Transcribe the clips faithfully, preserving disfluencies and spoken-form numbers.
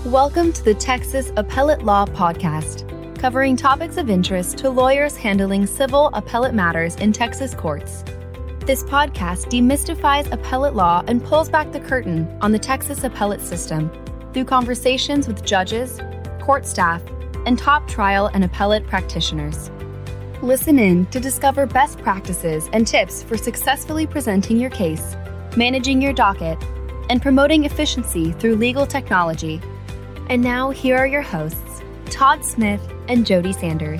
Welcome to the Texas Appellate Law Podcast, covering topics of interest to lawyers handling civil appellate matters in Texas courts. This podcast demystifies appellate law and pulls back the curtain on the Texas appellate system through conversations with judges, court staff, and top trial and appellate practitioners. Listen in to discover best practices and tips for successfully presenting your case, managing your docket, and promoting efficiency through legal technology. And now, here are your hosts, Todd Smith and Jody Sanders.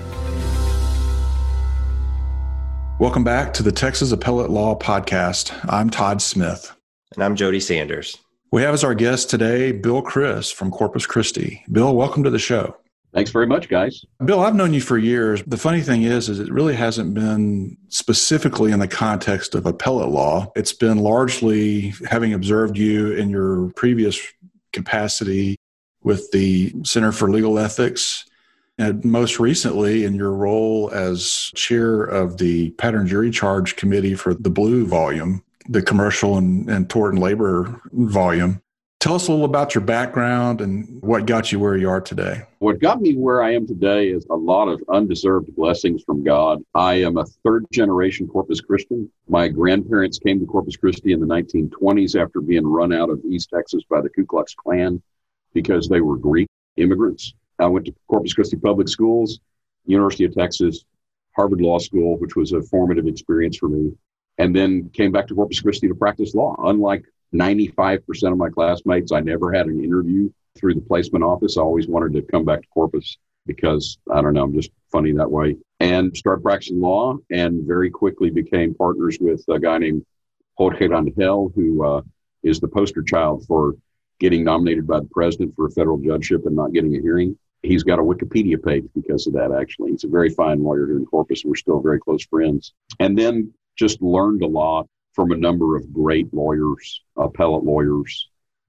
Welcome back to the Texas Appellate Law Podcast. I'm Todd Smith. And I'm Jody Sanders. We have as our guest today, Bill Criss from Corpus Christi. Bill, welcome to the show. Thanks very much, guys. Bill, I've known you for years. The funny thing is, is it really hasn't been specifically in the context of appellate law. It's been largely having observed you in your previous capacity with the Center for Legal Ethics, and most recently in your role as chair of the Pattern Jury Charge Committee for the Blue Volume, the Commercial and, and Tort and Labor Volume. Tell us a little about your background and what got you where you are today. What got me where I am today is a lot of undeserved blessings from God. I am a third generation Corpus Christian. My grandparents came to Corpus Christi in the nineteen twenties after being run out of East Texas by the Ku Klux Klan because they were Greek immigrants. I went to Corpus Christi Public Schools, University of Texas, Harvard Law School, which was a formative experience for me, and then came back to Corpus Christi to practice law. Unlike ninety-five percent of my classmates, I never had an interview through the placement office. I always wanted to come back to Corpus because, I don't know, I'm just funny that way. And started practicing law and very quickly became partners with a guy named Jorge Rangel, who uh, is the poster child for getting nominated by the president for a federal judgeship and not getting a hearing. He's got a Wikipedia page because of that, actually. He's a very fine lawyer here in Corpus, and we're still very close friends. And then just learned a lot from a number of great lawyers, appellate lawyers,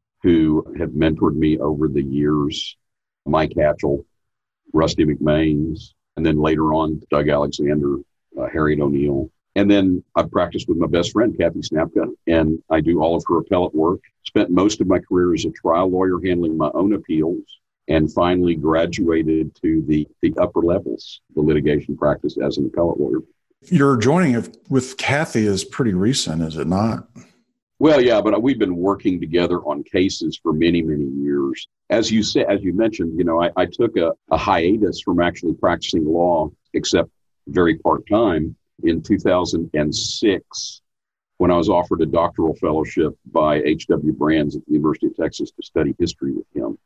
who have mentored me over the years. Mike Hatchell, Rusty McMains, and then later on, Doug Alexander, uh, Harriet O'Neill. And then I practiced with my best friend, Kathy Snapka, and I do all of her appellate work. Spent most of my career as a trial lawyer handling my own appeals, and finally graduated to the, the upper levels, the litigation practice as an appellate lawyer. Your joining of, with Kathy is pretty recent, is it not? Well, yeah, but we've been working together on cases for many, many years. As you said, as you mentioned, you know, I, I took a, a hiatus from actually practicing law, except very part-time, in two thousand six, when I was offered a doctoral fellowship by H W Brands at the University of Texas to study history with him.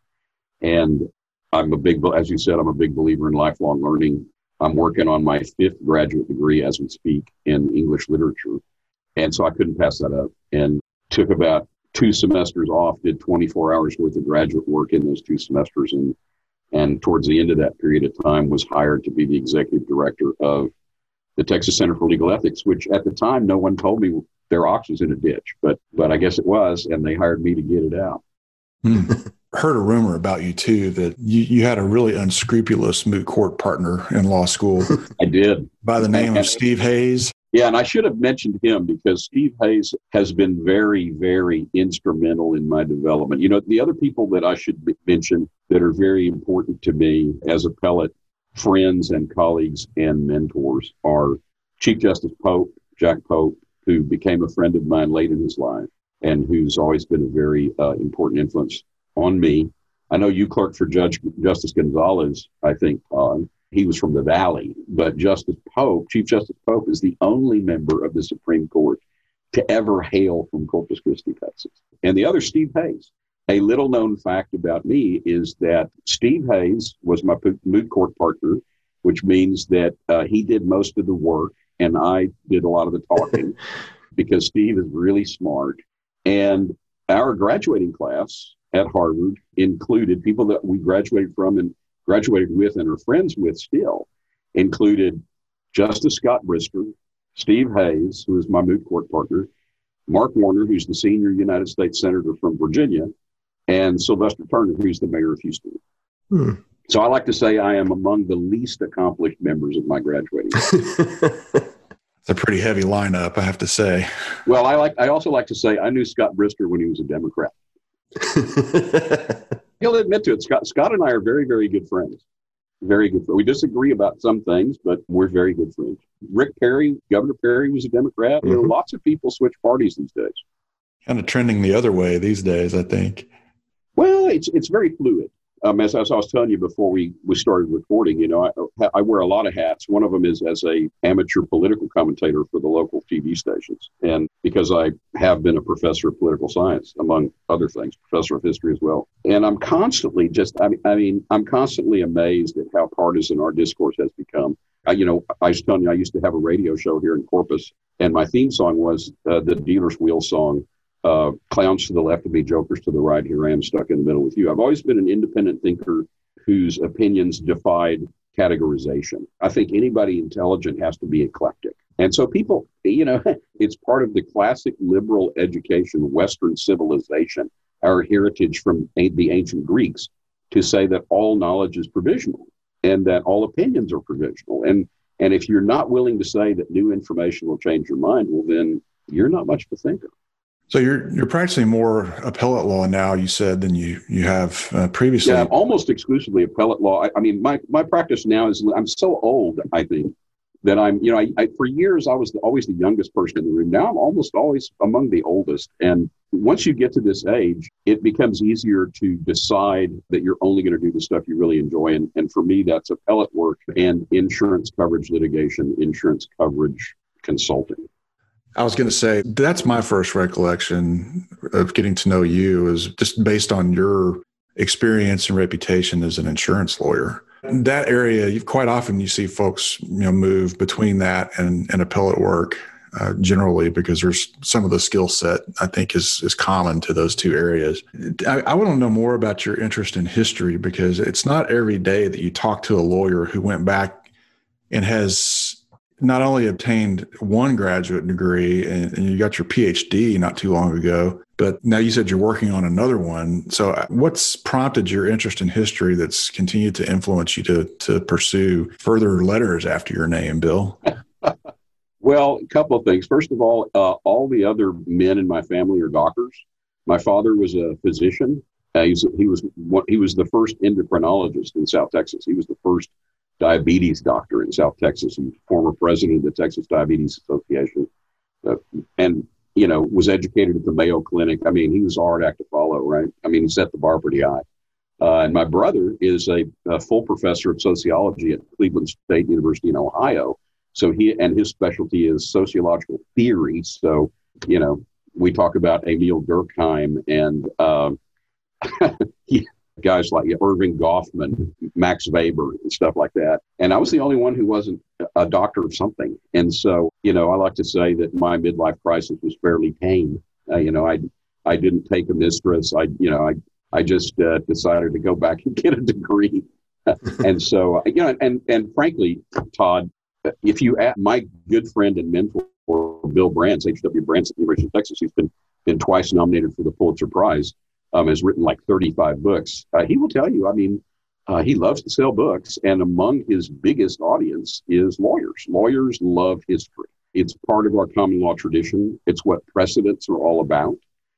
And I'm a big, as you said, I'm a big believer in lifelong learning. I'm working on my fifth graduate degree as we speak in English literature. And so I couldn't pass that up, and took about two semesters off, did twenty-four hours worth of graduate work in those two semesters. And, and towards the end of that period of time was hired to be the executive director of the Texas Center for Legal Ethics, which at the time, no one told me their ox was in a ditch, but, but I guess it was, and they hired me to get it out. Hmm. Heard a rumor about you too, that you, you had a really unscrupulous moot court partner in law school. I did. By the name of Steve Hayes. Yeah, and I should have mentioned him because Steve Hayes has been very, very instrumental in my development. You know, the other people that I should mention that are very important to me as appellate friends and colleagues and mentors are Chief Justice Pope, Jack Pope, who became a friend of mine late in his life and who's always been a very uh, important influence on me. I know you clerked for Judge Justice Gonzalez, I think, Todd. He was from the Valley, but Justice Pope, Chief Justice Pope, is the only member of the Supreme Court to ever hail from Corpus Christi, Texas. And the other, Steve Hayes. A little known fact about me is that Steve Hayes was my moot court partner, which means that uh, he did most of the work and I did a lot of the talking because Steve is really smart. And our graduating class at Harvard included people that we graduated from and graduated with and are friends with still, included Justice Scott Brister, Steve Hayes, who is my moot court partner, Mark Warner, who's the senior United States Senator from Virginia, and Sylvester Turner, who's the mayor of Houston. Hmm. So I like to say I am among the least accomplished members of my graduating class. It's a pretty heavy lineup, I have to say. Well, I like. I also like to say I knew Scott Brister when he was a Democrat. He'll admit to it. Scott, Scott and I are very, very good friends. Very good. We disagree about some things, but we're very good friends. Rick Perry, Governor Perry was a Democrat. Mm-hmm. You know, lots of people switch parties these days. Kind of trending the other way these days, I think. Well, it's it's very fluid. Um, as, as I was telling you before we, we started recording, you know, I, I wear a lot of hats. One of them is as a amateur political commentator for the local T V stations. And because I have been a professor of political science, among other things, professor of history as well. And I'm constantly just, I mean, I mean, I'm constantly amazed at how partisan our discourse has become. I, you know, I was telling you, I used to have a radio show here in Corpus, and my theme song was uh, the Dealer's Wheel song. Uh, clowns to the left of me, jokers to the right. Here I am stuck in the middle with you. I've always been an independent thinker whose opinions defied categorization. I think anybody intelligent has to be eclectic. And so people, you know, it's part of the classic liberal education, Western civilization, our heritage from a- the ancient Greeks, to say that all knowledge is provisional and that all opinions are provisional. And, and if you're not willing to say that new information will change your mind, well, then you're not much of a thinker. So you're you're practicing more appellate law now, you said, than you you have uh, previously. Yeah, almost exclusively appellate law. I, I mean, my, my practice now is, I'm so old, I think, that I'm, you know, I, I for years I was the, always the youngest person in the room. Now I'm almost always among the oldest. And once you get to this age, it becomes easier to decide that you're only going to do the stuff you really enjoy. And, and for me, that's appellate work and insurance coverage litigation, insurance coverage consulting. I was going to say, that's my first recollection of getting to know you, is just based on your experience and reputation as an insurance lawyer. In that area, you quite often you see folks, you know, move between that and, and appellate work uh, generally, because there's some of the skill set I think is is common to those two areas. I, I want to know more about your interest in history, because it's not every day that you talk to a lawyer who went back and has not only obtained one graduate degree and, and you got your P H D not too long ago, but now you said you're working on another one. So what's prompted your interest in history that's continued to influence you to to pursue further letters after your name, Bill? Well, a couple of things. First of all, uh, all the other men in my family are doctors. My father was a physician. Uh, he's, he was he was the first endocrinologist in South Texas. He was the first diabetes doctor in South Texas. He was former president of the Texas Diabetes Association, uh, and, you know, was educated at the Mayo Clinic. I mean, he was a hard act to follow, right? I mean, he set the bar pretty high. Uh, and my brother is a, a full professor of sociology at Cleveland State University in Ohio. So he, and his specialty is sociological theory. So, you know, we talk about Emil Durkheim and um, he, guys like Irving Goffman, Max Weber, and stuff like that. And I was the only one who wasn't a doctor of something. And so, you know, I like to say that my midlife crisis was fairly tame. Uh, you know, I I didn't take a mistress. I, you know, I I just uh, decided to go back and get a degree. And so, you know, and and frankly, Todd, if you ask my good friend and mentor, Bill Brands, H W Brands at the University of Texas, he's been been twice nominated for the Pulitzer Prize. Um, has written like thirty-five books. Uh, he will tell you, I mean, uh, he loves to sell books. And among his biggest audience is lawyers. Lawyers love history. It's part of our common law tradition. It's what precedents are all about.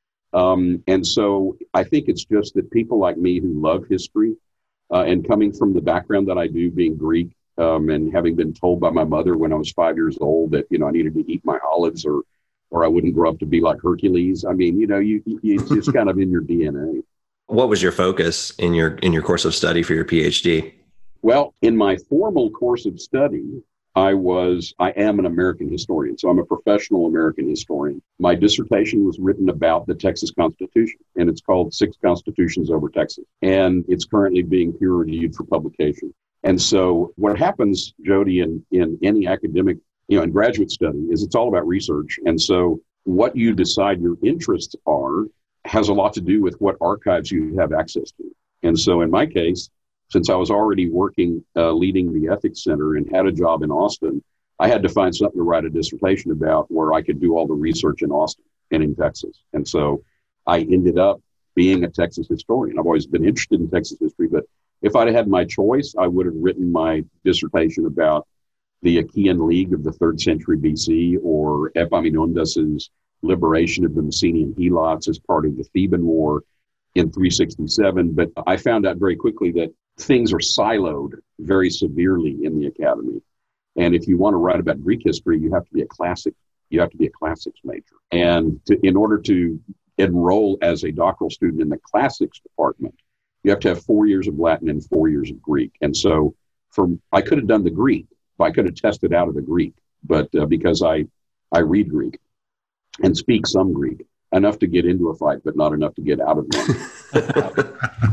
Um, and so I think it's just that people like me who love history uh, and coming from the background that I do, being Greek, um, and having been told by my mother when I was five years old that, you know, I needed to eat my olives or or I wouldn't grow up to be like Hercules. I mean, you know, you, you it's just kind of in your D N A. What was your focus in your in your course of study for your P H D? Well, in my formal course of study, I was, I am an American historian. So I'm a professional American historian. My dissertation was written about the Texas Constitution, and it's called Six Constitutions Over Texas. And it's currently being peer reviewed for publication. And so what happens, Jody, in, in any academic, you know, in graduate study is it's all about research. And so what you decide your interests are has a lot to do with what archives you have access to. And so in my case, since I was already working, uh, leading the Ethics Center and had a job in Austin, I had to find something to write a dissertation about where I could do all the research in Austin and in Texas. And so I ended up being a Texas historian. I've always been interested in Texas history, but if I'd had my choice, I would have written my dissertation about the Achaean League of the third century B C, or Epaminondas's liberation of the Messenian Helots as part of the Theban War. in three sixty-seven, but I found out very quickly that things are siloed very severely in the academy. And if you want to write about Greek history, you have to be a classic, you have to be a classics major. And to, in order to enroll as a doctoral student in the classics department, you have to have four years of Latin and four years of Greek. And so for I could have done the Greek, I could have tested out of the Greek, but uh, because I, I read Greek and speak some Greek, enough to get into a fight, but not enough to get out of one.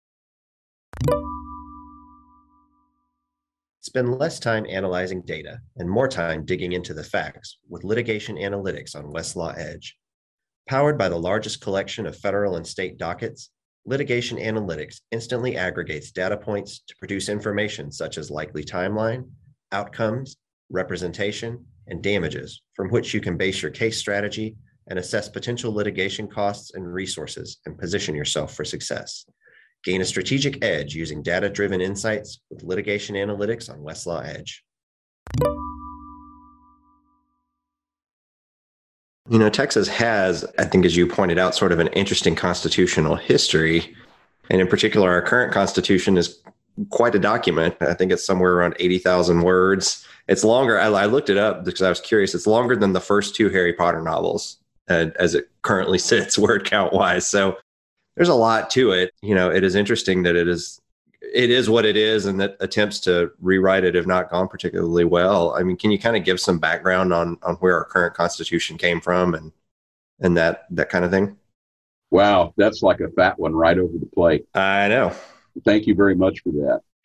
Spend less time analyzing data and more time digging into the facts with litigation analytics on Westlaw Edge. Powered by the largest collection of federal and state dockets, litigation analytics instantly aggregates data points to produce information such as likely timeline, outcomes, representation, and damages, from which you can base your case strategy and assess potential litigation costs and resources and position yourself for success. Gain a strategic edge using data-driven insights with litigation analytics on Westlaw Edge. You know, Texas has, I think, as you pointed out, sort of an interesting constitutional history. And in particular, our current constitution is quite a document. I think it's somewhere around eighty thousand words. It's longer. I, I looked it up because I was curious. It's longer than the first two Harry Potter novels uh, as it currently sits, word count wise. So there's a lot to it. You know, it is interesting that it is it is what it is, and that attempts to rewrite it have not gone particularly well. I mean, can you kind of give some background on on where our current Constitution came from and and that that kind of thing? Wow, that's like a fat one right over the plate. I know. Thank you very much for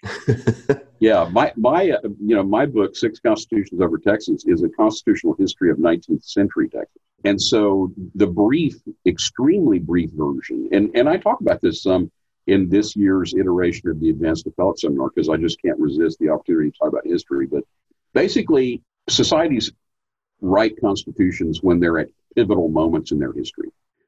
that. yeah, my my uh, you know my book Six Constitutions Over Texas is a constitutional history of nineteenth century Texas, and so the brief, extremely brief version, and and I talk about this some in this year's iteration of the Advanced Appellate Seminar because I just can't resist the opportunity to talk about history. But basically, societies write constitutions when they're at pivotal moments in their history.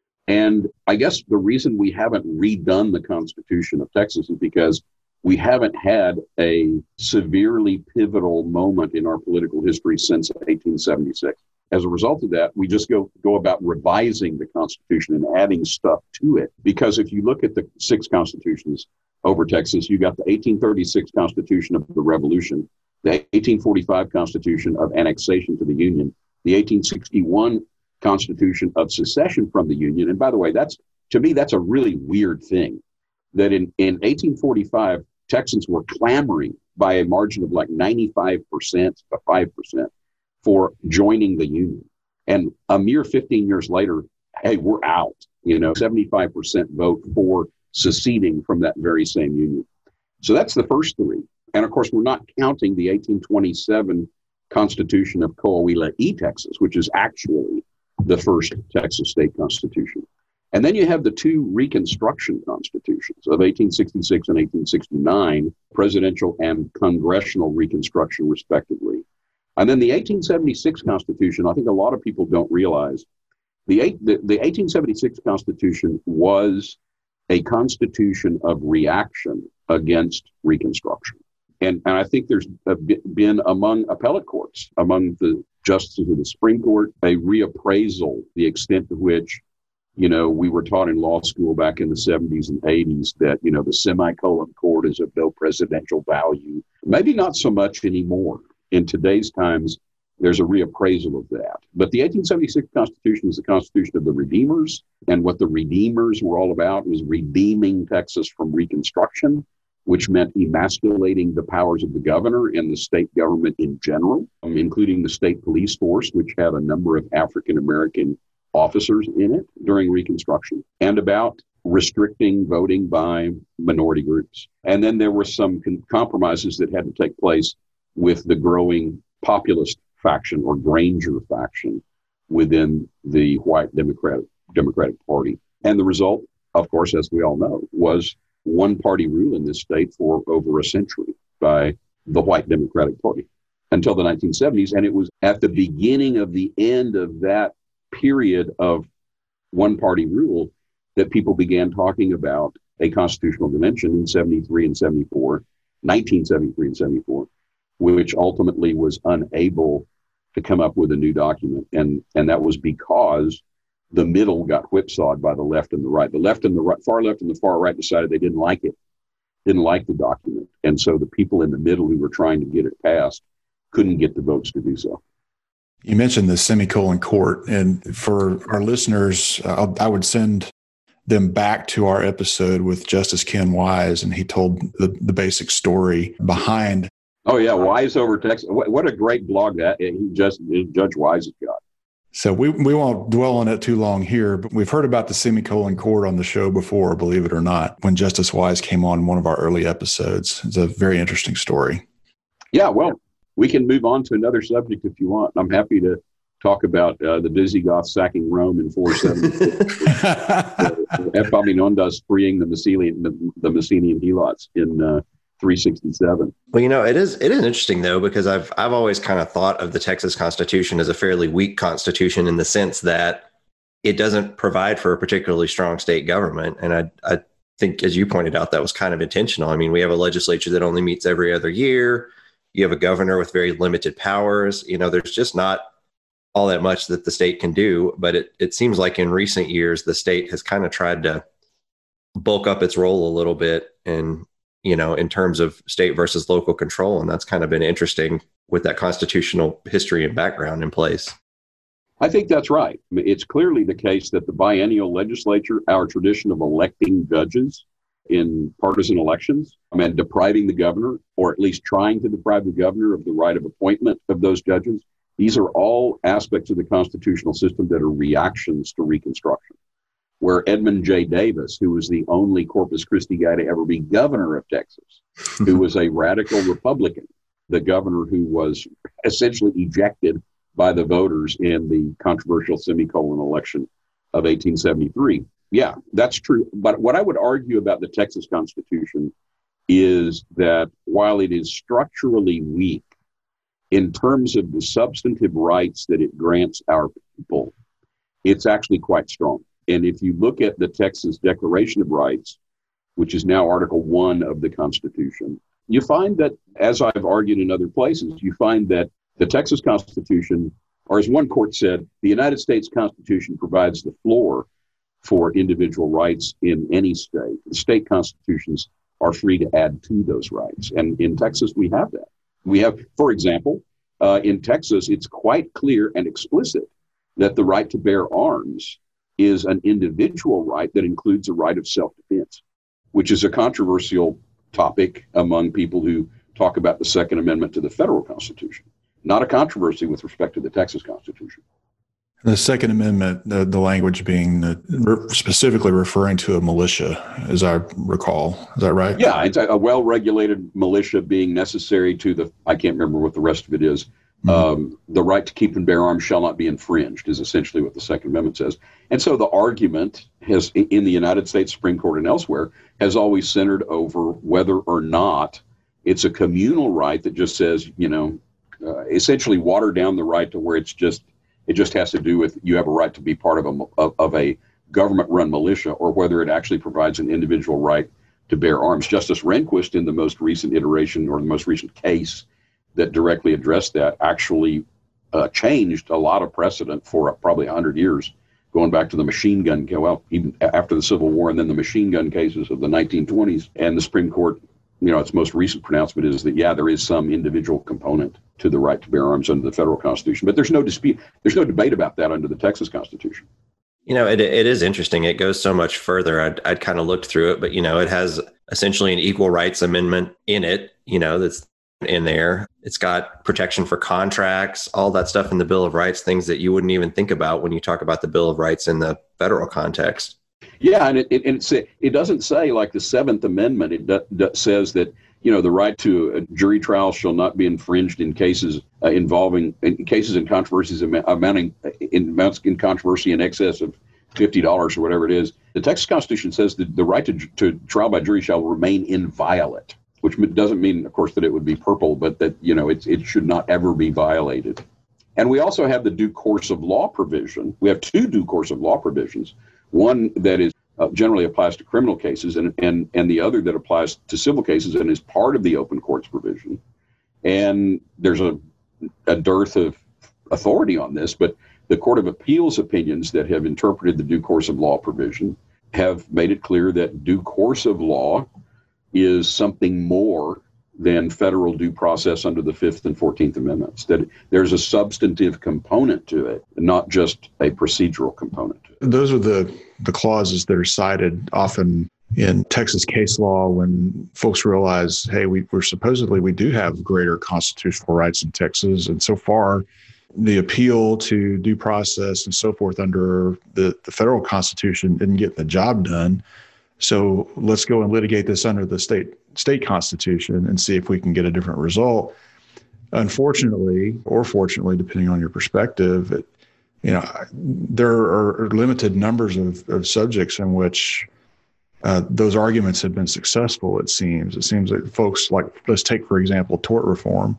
And I guess the reason we haven't redone the Constitution of Texas is because we haven't had a severely pivotal moment in our political history since eighteen seventy-six. As a result of that, we just go, go about revising the Constitution and adding stuff to it. Because if you look at the six constitutions over Texas, you got the eighteen thirty-six Constitution of the Revolution, the eighteen forty-five Constitution of Annexation to the Union, the eighteen sixty-one Constitution of Secession from the Union. And by the way, that's to me, that's a really weird thing that in, in eighteen forty-five, Texans were clamoring by a margin of like ninety-five percent to five percent for joining the Union. And a mere fifteen years later, hey, we're out, you know, seventy-five percent vote for seceding from that very same Union. So that's the first three. And of course, we're not counting the eighteen twenty-seven Constitution of Coahuila y Texas, which is actually the first Texas state constitution. And then you have the two Reconstruction constitutions of eighteen sixty-six and eighteen sixty-nine, presidential and congressional Reconstruction, respectively. And then the eighteen seventy-six Constitution, I think a lot of people don't realize, the, eight, the, the eighteen seventy-six Constitution was a constitution of reaction against Reconstruction. And, and I think there's been among appellate courts, among the justices of the Supreme Court, a reappraisal, the extent to which, you know, we were taught in law school back in the seventies and eighties that, you know, the semicolon court is of no presidential value. Maybe not so much anymore. In today's times, there's a reappraisal of that. But the eighteen seventy-six Constitution is the Constitution of the Redeemers. And what the Redeemers were all about was redeeming Texas from Reconstruction, which meant emasculating the powers of the governor and the state government in general, um, including the state police force, which had a number of African-American officers in it during Reconstruction, and about restricting voting by minority groups. And then there were some con- compromises that had to take place with the growing populist faction or Granger faction within the white Democratic Democratic Party. And the result, of course, as we all know, was one-party rule in this state for over a century by the white Democratic Party until the nineteen seventies. And it was at the beginning of the end of that period of one-party rule that people began talking about a constitutional convention in seventy-three and seventy-four, nineteen seventy-three and seventy-four, which ultimately was unable to come up with a new document. And, and that was because the middle got whipsawed by the left and the right. The left and the right, far left and the far right decided they didn't like it, didn't like the document. And so the people in the middle who were trying to get it passed couldn't get the votes to do so. You mentioned the semicolon court, and for our listeners, uh, I would send them back to our episode with Justice Ken Wise, and he told the, the basic story behind. Oh yeah, Wise over Texas. What, what a great blog that he just Judge Wise has got. So we we won't dwell on it too long here, but we've heard about the semicolon court on the show before, believe it or not, when Justice Wise came on one of our early episodes. It's a very interesting story. Yeah, well, we can move on to another subject if you want. I'm happy to talk about uh, the Visigoths sacking Rome in four seventy-six. Epaminondas freeing the Messenian, the, the Messenian helots in uh, three sixty-seven. Well, you know, it is it is interesting, though, because I've I've always kind of thought of the Texas Constitution as a fairly weak constitution in the sense that it doesn't provide for a particularly strong state government. And I, I think, as you pointed out, that was kind of intentional. I mean, we have a legislature that only meets every other year. You have a governor with very limited powers. You know, there's just not all that much that the state can do. But it, it seems like in recent years, the state has kind of tried to bulk up its role a little bit and, you know, in terms of state versus local control. And that's kind of been interesting with that constitutional history and background in place. I think that's right. I mean, it's clearly the case that the biennial legislature, our tradition of electing judges in partisan elections, I mean, depriving the governor, or at least trying to deprive the governor of the right of appointment of those judges, these are all aspects of the constitutional system that are reactions to Reconstruction, where Edmund J. Davis, who was the only Corpus Christi guy to ever be governor of Texas, who was a radical Republican, the governor who was essentially ejected by the voters in the controversial semicolon election of eighteen seventy-three. Yeah, that's true. But what I would argue about the Texas Constitution is that while it is structurally weak in terms of the substantive rights that it grants our people, it's actually quite strong. And if you look at the Texas Declaration of Rights, which is now Article One of the Constitution, you find that, as I've argued in other places, you find that the Texas Constitution, or as one court said, the United States Constitution provides the floor for individual rights in any state. The state constitutions are free to add to those rights. And in Texas, we have that. We have, for example, uh, in Texas, it's quite clear and explicit that the right to bear arms is an individual right that includes a right of self-defense, which is a controversial topic among people who talk about the Second Amendment to the federal Constitution. Not a controversy with respect to the Texas Constitution. The Second Amendment, the, the language being the, re- specifically referring to a militia, as I recall. Is that right? Yeah, it's a, a well-regulated militia being necessary to the, I can't remember what the rest of it is. Mm-hmm. Um, the right to keep and bear arms shall not be infringed is essentially what the Second Amendment says. And so the argument has, in the United States Supreme Court and elsewhere, has always centered over whether or not it's a communal right that just says, you know, uh, essentially water down the right to where it's just, it just has to do with you have a right to be part of a, of, of a government-run militia, or whether it actually provides an individual right to bear arms. Justice Rehnquist, in the most recent iteration or the most recent case that directly addressed that, actually uh, changed a lot of precedent for uh, probably one hundred years, going back to the machine gun, well, even after the Civil War, and then the machine gun cases of the nineteen twenties. And the Supreme Court, you know, its most recent pronouncement is that, yeah, there is some individual component to the right to bear arms under the federal Constitution. But there's no dispute, there's no debate about that under the Texas Constitution. You know, it it is interesting. It goes so much further. I'd, I'd kind of looked through it, but, you know, it has essentially an equal rights amendment in it, you know, that's in there. It's got protection for contracts, all that stuff in the Bill of Rights, things that you wouldn't even think about when you talk about the Bill of Rights in the federal context. Yeah, and it it, and it's, it doesn't say, like the Seventh Amendment, it do, do, says that, you know, the right to a jury trial shall not be infringed in cases uh, involving, in cases and controversies amounting in amounts in controversy in excess of fifty dollars or whatever it is. The Texas Constitution says that the right to, to trial by jury shall remain inviolate, which doesn't mean, of course, that it would be purple, but that, you know, it, it should not ever be violated. And we also have the due course of law provision. We have two due course of law provisions, one that is uh, generally applies to criminal cases, and, and, and the other that applies to civil cases and is part of the open courts provision. And there's a, a dearth of authority on this, but The Court of Appeals opinions that have interpreted the due course of law provision have made it clear that due course of law is something more than federal due process under the Fifth and Fourteenth Amendments, that there's a substantive component to it, not just a procedural component. Those are the, the clauses that are cited often in Texas case law when folks realize, hey, we, we're supposedly, we do have greater constitutional rights in Texas. And so far, the appeal to due process and so forth under the, the federal constitution didn't get the job done. So let's go and litigate this under the state state constitution and see if we can get a different result. Unfortunately, or fortunately, depending on your perspective, it, you know, there are limited numbers of, of subjects in which uh, those arguments have been successful, it seems. It seems that folks like, let's take, for example, tort reform.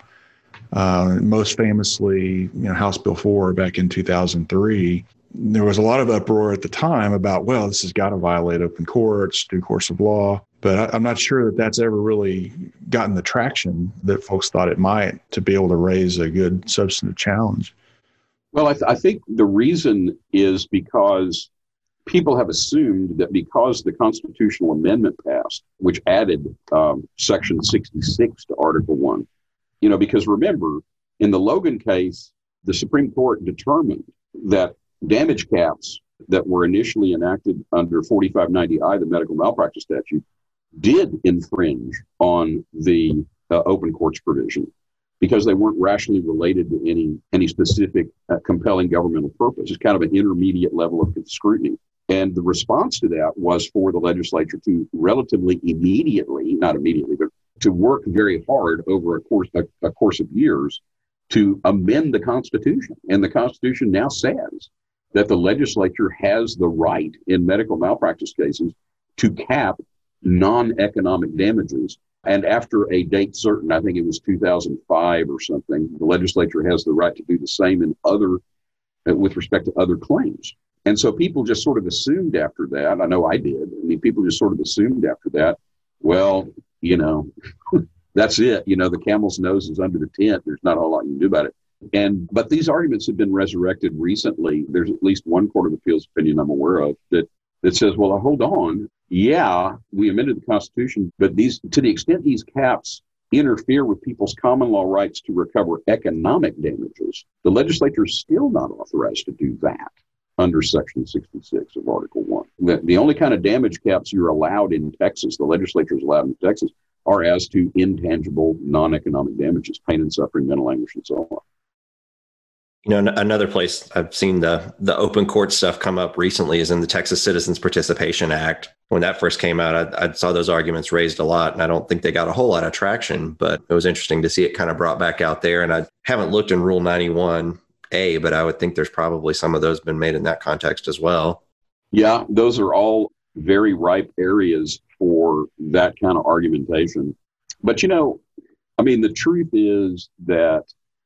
Uh, most famously, you know, House Bill four back in two thousand three, there was a lot of uproar at the time about, well, this has got to violate open courts, due course of law. But I, I'm not sure that that's ever really gotten the traction that folks thought it might to be able to raise a good substantive challenge. Well, I, th- I think the reason is because people have assumed that because the constitutional amendment passed, which added um, Section sixty-six to Article one, you know, because remember, in the Logan case, the Supreme Court determined that damage caps that were initially enacted under forty-five ninety I, the medical malpractice statute, did infringe on the uh, open courts provision because they weren't rationally related to any any specific uh, compelling governmental purpose. It's kind of an intermediate level of scrutiny. And the response to that was for the legislature to relatively immediately, not immediately, but to work very hard over a course a, a course of years to amend the Constitution. And the Constitution now says that the legislature has the right in medical malpractice cases to cap non-economic damages. And after a date certain, I think it was two thousand five or something, the legislature has the right to do the same in other, uh, with respect to other claims. And so people just sort of assumed after that, I know I did, I mean, people just sort of assumed after that, well, you know, that's it. You know, the camel's nose is under the tent. There's not a whole lot you can do about it. And but these arguments have been resurrected recently. There's at least one Court of Appeals opinion I'm aware of that that says, well, hold on. Yeah, we amended the Constitution, but these, to the extent these caps interfere with people's common law rights to recover economic damages, the legislature is still not authorized to do that under Section sixty-six of Article one. The, the only kind of damage caps you're allowed in Texas, the legislature is allowed in Texas, are as to intangible non-economic damages, pain and suffering, mental anguish, and so on. You know, another place I've seen the the open court stuff come up recently is in the Texas Citizens Participation Act. When that first came out, I, I saw those arguments raised a lot, and I don't think they got a whole lot of traction, but it was interesting to see it kind of brought back out there. And I haven't looked in Rule ninety-one A, but I would think there's probably some of those been made in that context as well. Yeah, those are all very ripe areas for that kind of argumentation. But, you know, I mean, the truth is that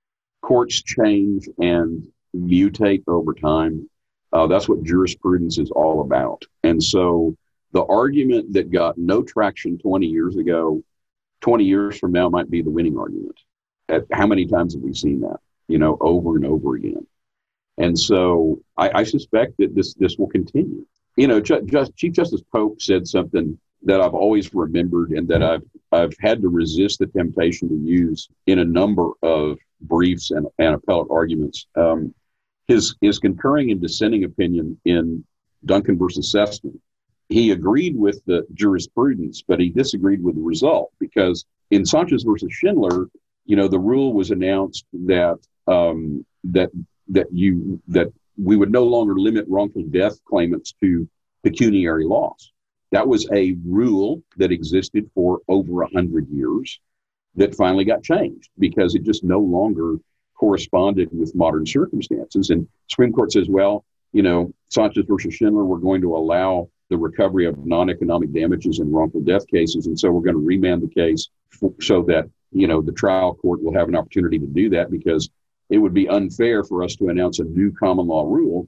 courts change and mutate over time. Uh, that's what jurisprudence is all about. And so the argument that got no traction twenty years ago, twenty years from now might be the winning argument. At how many times have we seen that, you know, over and over again? And so I, I suspect that this this will continue. You know, Ju- Just, Chief Justice Pope said something that I've always remembered and that I've I've had to resist the temptation to use in a number of briefs and, and appellate arguments. Um, his his concurring and dissenting opinion in Duncan versus Sessman, he agreed with the jurisprudence, but he disagreed with the result because in Sanchez versus Schindler, you know, the rule was announced that um, that that you that we would no longer limit wrongful death claimants to pecuniary loss. That was a rule that existed for over a hundred years that finally got changed because it just no longer corresponded with modern circumstances. And Supreme Court says, well, you know, Sanchez versus Schindler, we're going to allow the recovery of non-economic damages in wrongful death cases. And so we're going to remand the case for, so that, you know, the trial court will have an opportunity to do that because it would be unfair for us to announce a new common law rule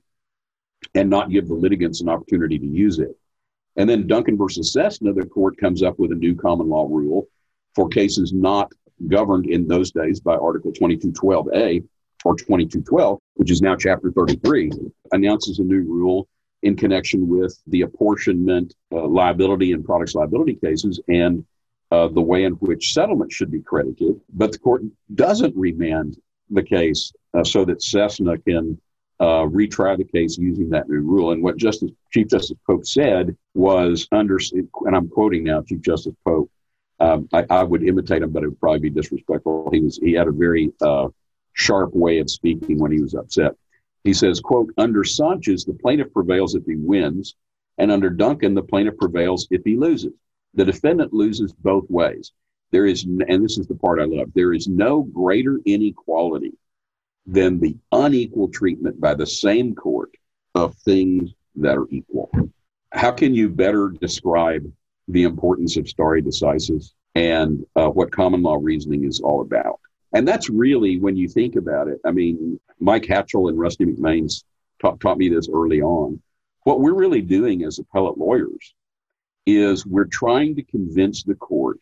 and not give the litigants an opportunity to use it. And then Duncan versus Cessna, the court comes up with a new common law rule for cases not governed in those days by Article twenty-two twelve A. or twenty-two twelve, which is now Chapter thirty-three, announces a new rule in connection with the apportionment, uh, liability in products liability cases, and uh, the way in which settlement should be credited. But the court doesn't remand the case uh, so that Cessna can uh, retry the case using that new rule. And what Justice Chief Justice Pope said was, under, and I'm quoting now Chief Justice Pope, um, I, I would imitate him, but it would probably be disrespectful. He was he had a very uh, sharp way of speaking when he was upset. He says, quote, under Sanchez, the plaintiff prevails if he wins, and under Duncan, the plaintiff prevails if he loses. The defendant loses both ways. There is, and this is the part I love, there is no greater inequality than the unequal treatment by the same court of things that are equal. How can you better describe the importance of stare decisis and uh, what common law reasoning is all about? And that's really, when you think about it, I mean, Mike Hatchell and Rusty McMains taught, taught me this early on. What we're really doing as appellate lawyers is we're trying to convince the court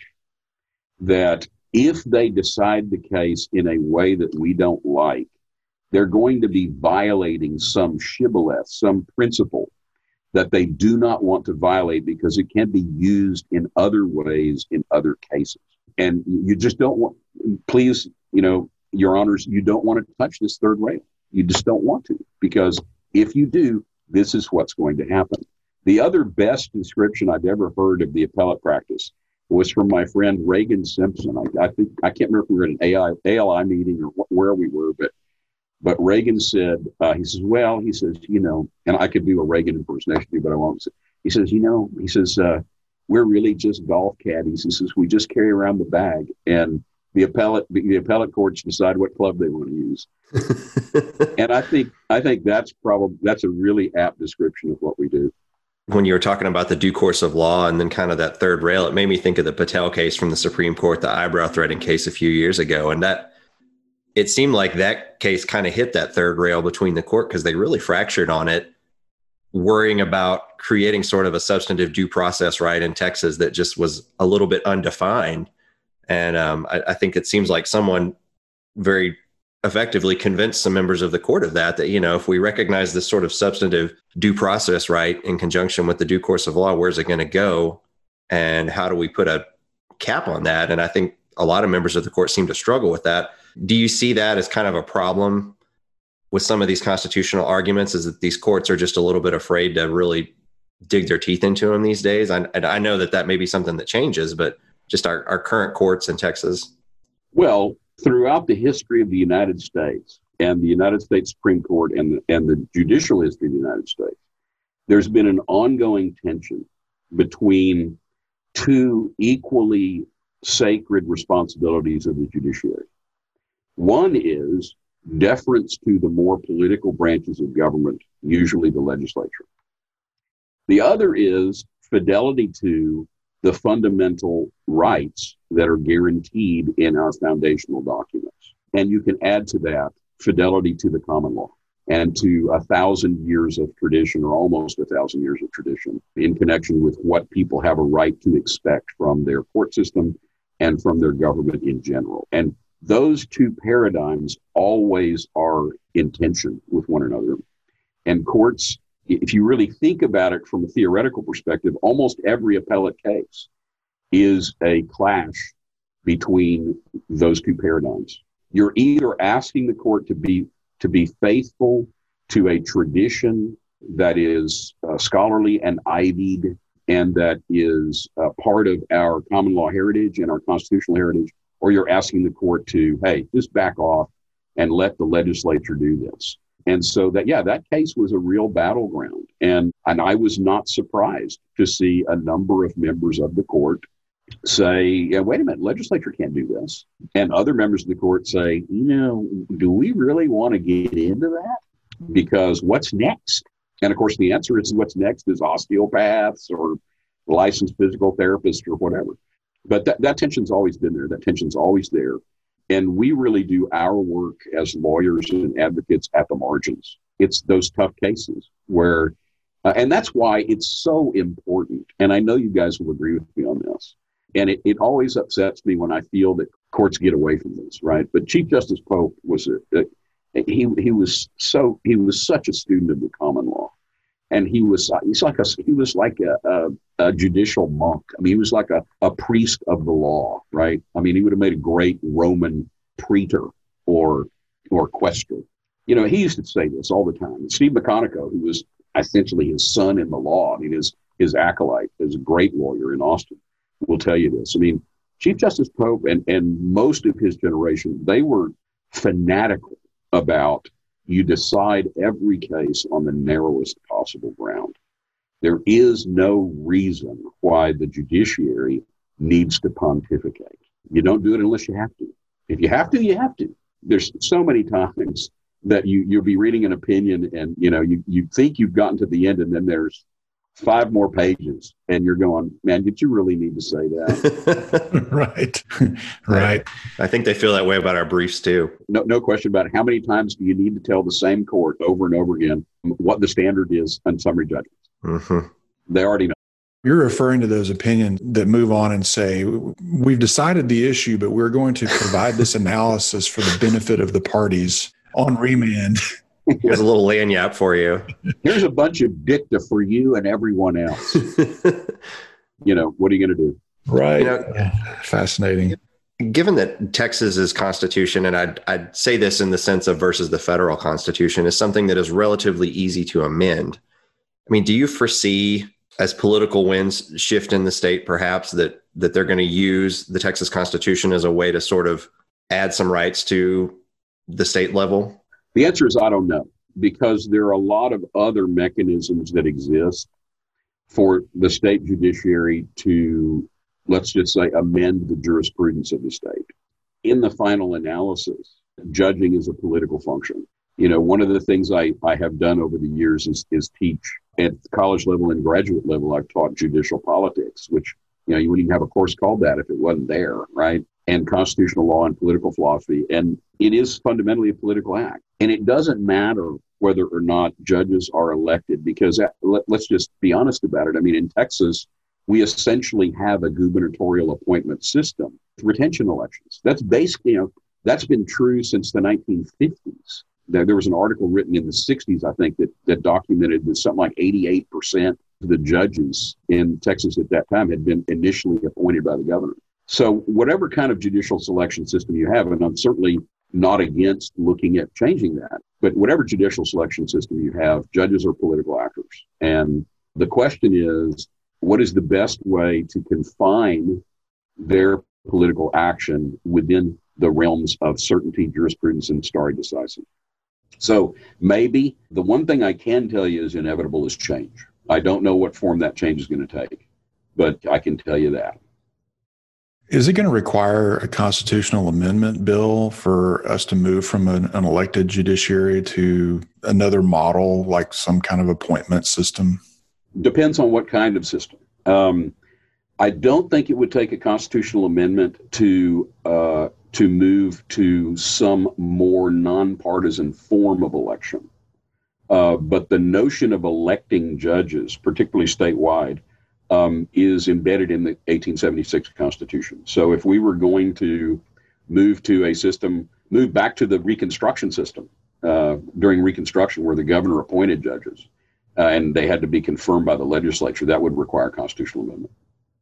that if they decide the case in a way that we don't like, they're going to be violating some shibboleth, some principle that they do not want to violate because it can be used in other ways in other cases. And you just don't want, please, you know, Your Honors, you don't want to touch this third rail. You just don't want to, because if you do, this is what's going to happen. The other best description I've ever heard of the appellate practice was from my friend Reagan Simpson. I, I think I can't remember if we were at an A I, A L I meeting or wh- where we were, but but Reagan said, uh, he says, well, he says, you know, and I could do a Reagan impersonation, but I won't. He says, you know, he says, uh, we're really just golf caddies. He says, we just carry around the bag, and the appellate the appellate courts decide what club they want to use. And I think I think that's probably that's a really apt description of what we do. When you were talking about the due course of law and then kind of that third rail, it made me think of the Patel case from the Supreme Court, the eyebrow threading case a few years ago. And that it seemed like that case kind of hit that third rail between the court because they really fractured on it, worrying about creating sort of a substantive due process right in Texas that just was a little bit undefined. And um, I, I think it seems like someone very effectively convinced some members of the court of that, that, you know, if we recognize this sort of substantive due process right in conjunction with the due course of law, where's it going to go? And how do we put a cap on that? And I think a lot of members of the court seem to struggle with that. Do you see that as kind of a problem with some of these constitutional arguments, is that these courts are just a little bit afraid to really dig their teeth into them these days? I, I know that that may be something that changes, but just our, our current courts in Texas. Well, throughout the history of the United States and the United States Supreme Court and the, and the judicial history of the United States, there's been an ongoing tension between two equally sacred responsibilities of the judiciary. One is deference to the more political branches of government, usually the legislature. The other is fidelity to the fundamental rights that are guaranteed in our foundational documents. And you can add to that fidelity to the common law and to a thousand years of tradition, or almost a thousand years of tradition, in connection with what people have a right to expect from their court system and from their government in general. And those two paradigms always are in tension with one another. And courts, if you really think about it from a theoretical perspective, almost every appellate case is a clash between those two paradigms. You're either asking the court to be to be faithful to a tradition that is uh, scholarly and ivied and that is uh, part of our common law heritage and our constitutional heritage, or you're asking the court to, hey, just back off and let the legislature do this. And so that, yeah, that case was a real battleground. And, and I was not surprised to see a number of members of the court say, yeah, wait a minute, legislature can't do this. And other members of the court say, you know, do we really want to get into that? Because what's next? And of course, the answer is what's next is osteopaths or licensed physical therapists or whatever. But that, that tension's always been there. That tension's always there. And we really do our work as lawyers and advocates at the margins. It's those tough cases where, uh, and that's why it's so important. And I know you guys will agree with me on this. And it, it always upsets me when I feel that courts get away from this, right? But Chief Justice Pope was a, a He he was so he was such a student of the common law, and he was he's like a he was like a, a, a judicial monk. I mean, he was like a, a priest of the law, right? I mean, he would have made a great Roman praetor or or quaestor. You know, he used to say this all the time. Steve McConaughey, who was essentially his son in the law, I mean, his his acolyte, is a great lawyer in Austin, will tell you this. I mean, Chief Justice Pope and, and most of his generation, they were fanatical about you decide every case on the narrowest possible ground. There is no reason why the judiciary needs to pontificate. You don't do it unless you have to. If you have to, you have to. There's so many times that you, you'll be reading an opinion and, you know, you, you think you've gotten to the end and then there's five more pages and you're going, man, did you really need to say that? Right. Right. I, I think they feel that way about our briefs too. No, no question about it. How many times do you need to tell the same court over and over again what the standard is on summary judgments? Mm-hmm. They already know. You're referring to those opinions that move on and say, we've decided the issue, but we're going to provide this analysis for the benefit of the parties on remand. Here's a little lanyard for you. Here's a bunch of dicta for you and everyone else. You know, what are you going to do? Right. You know, fascinating. Given that Texas's constitution, and I'd, I'd say this in the sense of versus the federal constitution, is something that is relatively easy to amend. I mean, do you foresee, as political winds shift in the state, perhaps that that they're going to use the Texas Constitution as a way to sort of add some rights to the state level? The answer is I don't know, because there are a lot of other mechanisms that exist for the state judiciary to, let's just say, amend the jurisprudence of the state. In the final analysis, judging is a political function. You know, one of the things I, I have done over the years is, is teach at college level and graduate level. I've taught judicial politics, which, you know, you wouldn't even have a course called that if it wasn't there, right? And constitutional law and political philosophy. And it is fundamentally a political act. And it doesn't matter whether or not judges are elected, because that, let, let's just be honest about it. I mean, in Texas, we essentially have a gubernatorial appointment system, retention elections. That's basically, you know, that's been true since the nineteen fifties. There, there was an article written in the sixties, I think, that, that documented that something like eighty-eight percent of the judges in Texas at that time had been initially appointed by the governor. So whatever kind of judicial selection system you have, and I'm certainly not against looking at changing that, but whatever judicial selection system you have, judges are political actors. And the question is, what is the best way to confine their political action within the realms of certainty, jurisprudence, and stare decisis? So maybe the one thing I can tell you is inevitable is change. I don't know what form that change is going to take, but I can tell you that. Is it going to require a constitutional amendment bill for us to move from an, an elected judiciary to another model, like some kind of appointment system? Depends on what kind of system. Um, I don't think it would take a constitutional amendment to uh, to move to some more nonpartisan form of election. Uh, but the notion of electing judges, particularly statewide, Um, is embedded in the eighteen seventy-six Constitution. So if we were going to move to a system, move back to the Reconstruction system uh, during Reconstruction where the governor appointed judges uh, and they had to be confirmed by the legislature, that would require a constitutional amendment.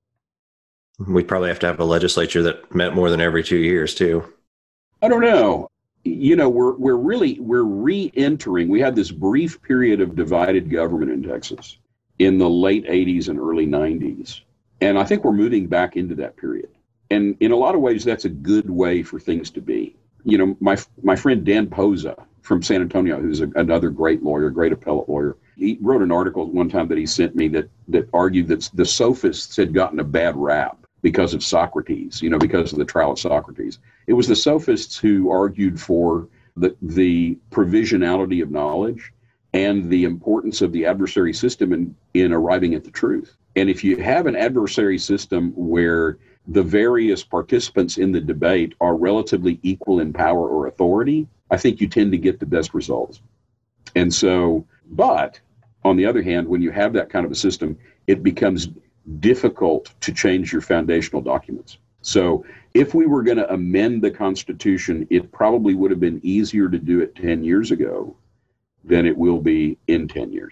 We'd probably have to have a legislature that met more than every two years too. I don't know. You know, we're we're really, we're re-entering, we had this brief period of divided government in Texas in the late eighties and early nineties. And I think we're moving back into that period. And in a lot of ways, that's a good way for things to be. You know, my my friend Dan Poza from San Antonio, who's a, another great lawyer, great appellate lawyer, he wrote an article one time that he sent me that that argued that the sophists had gotten a bad rap because of Socrates, you know, because of the trial of Socrates. It was the sophists who argued for the the provisionality of knowledge and the importance of the adversary system in, in arriving at the truth. And if you have an adversary system where the various participants in the debate are relatively equal in power or authority, I think you tend to get the best results. And so, but on the other hand, when you have that kind of a system, it becomes difficult to change your foundational documents. So if we were going to amend the Constitution, it probably would have been easier to do it ten years ago than it will be in ten years.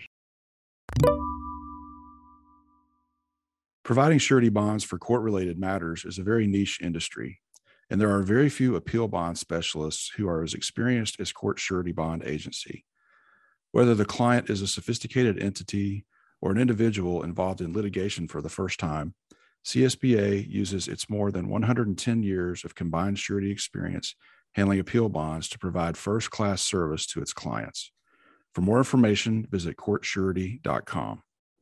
Providing surety bonds for court-related matters is a very niche industry, and there are very few appeal bond specialists who are as experienced as Court Surety Bond Agency. Whether the client is a sophisticated entity or an individual involved in litigation for the first time, C S B A uses its more than one hundred ten years of combined surety experience handling appeal bonds to provide first-class service to its clients. For more information, visit court surety dot com.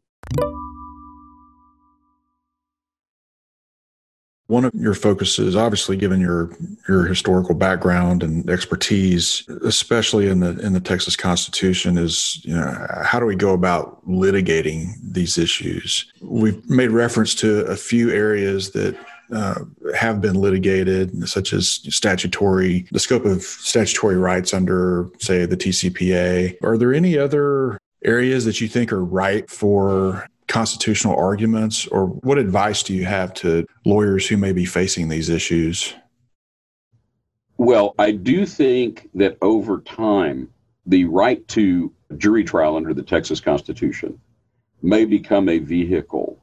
One of your focuses, obviously, given your your historical background and expertise, especially in the in the Texas Constitution, is you know how do we go about litigating these issues? We've made reference to a few areas that uh, have been litigated, such as statutory, the scope of statutory rights under, say, the T C P A. Are there any other areas that you think are ripe for constitutional arguments, or what advice do you have to lawyers who may be facing these issues? Well, I do think that over time, the right to jury trial under the Texas Constitution may become a vehicle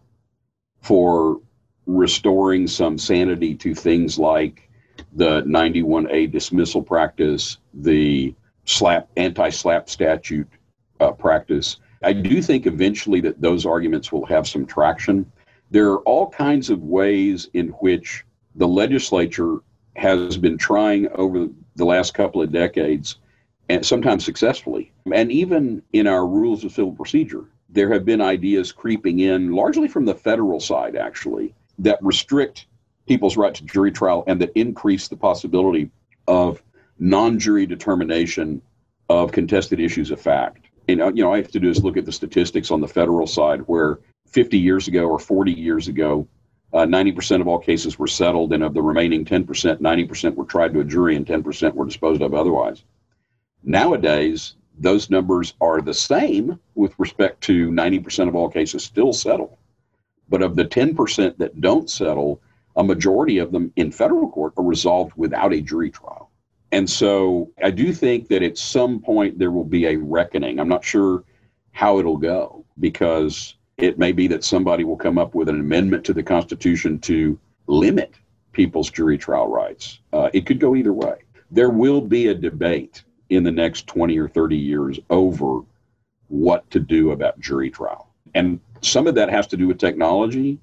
for restoring some sanity to things like the ninety-one A dismissal practice, the slap anti-slap statute uh, practice. I do think eventually that those arguments will have some traction. There are all kinds of ways in which the legislature has been trying over the last couple of decades, and sometimes successfully. And even in our rules of civil procedure, there have been ideas creeping in, largely from the federal side, actually, that restrict people's right to jury trial and that increase the possibility of non-jury determination of contested issues of fact. You know, you know, all I have to do is look at the statistics on the federal side, where fifty years ago or forty years ago, uh, ninety percent of all cases were settled, and of the remaining ten percent, ninety percent were tried to a jury and ten percent were disposed of otherwise. Nowadays, those numbers are the same with respect to ninety percent of all cases still settled. But of the ten percent that don't settle, a majority of them in federal court are resolved without a jury trial. And so I do think that at some point there will be a reckoning. I'm not sure how it'll go, because it may be that somebody will come up with an amendment to the Constitution to limit people's jury trial rights. Uh, it could go either way. There will be a debate in the next twenty or thirty years over what to do about jury trial. And some of that has to do with technology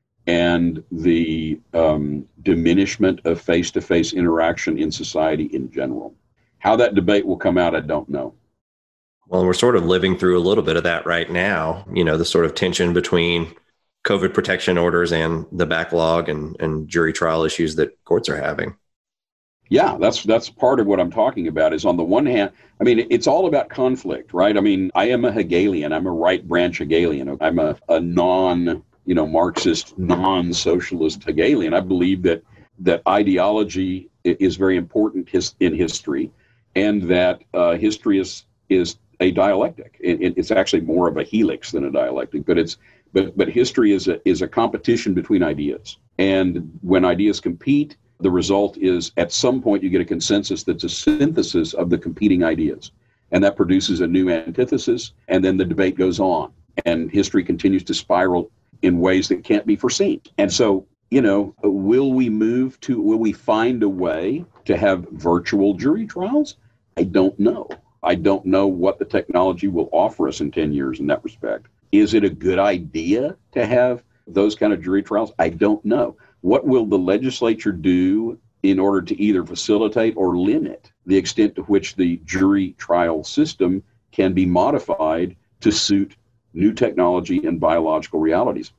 and the um, diminishment of face-to-face interaction in society in general. How that debate will come out, I don't know. Well, we're sort of living through a little bit of that right now, you know, the sort of tension between COVID protection orders and the backlog and, and jury trial issues that courts are having. Yeah, that's that's part of what I'm talking about. Is on the one hand, I mean, it's all about conflict, right? I mean, I am a Hegelian. I'm a right branch Hegelian. I'm a, a non, you know, Marxist, non-socialist Hegelian. I believe that that ideology is very important his, in history, and that uh, history is is a dialectic. It, it's actually more of a helix than a dialectic, but it's but but history is a is a competition between ideas, and when ideas compete, the result is at some point you get a consensus that's a synthesis of the competing ideas, and that produces a new antithesis, and then the debate goes on, and history continues to spiral in ways that can't be foreseen. And so, you know, will we move to, will we find a way to have virtual jury trials? I don't know. I don't know what the technology will offer us in ten years in that respect. Is it a good idea to have those kind of jury trials? I don't know. What will the legislature do in order to either facilitate or limit the extent to which the jury trial system can be modified to suit new technology and biological realities?